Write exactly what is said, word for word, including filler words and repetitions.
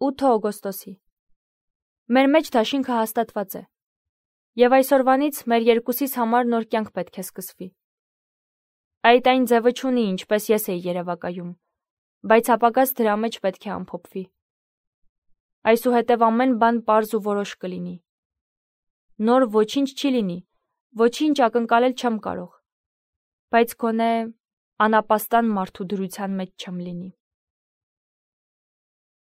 ութ օգոստոսի։ Մեր մեջ դաշինքը հաստատված է, և այսօրվանից մեր երկուսիս համար նոր կյանք պետք է սկսվի։ Այդ այն ձևը չունի, ինչպես ես էի երևակայում, բայց ապագաս դրա մեջ պետք է ամփոփվի։ Այսուհետև ամեն բան պարզ ու որոշ կլինի։ Նոր ոչինչ չի լինի, ոչինչ ակնկալել չեմ կարող, բայց գոնե անապաստան մարդու դրության մեջ չեմ լինի։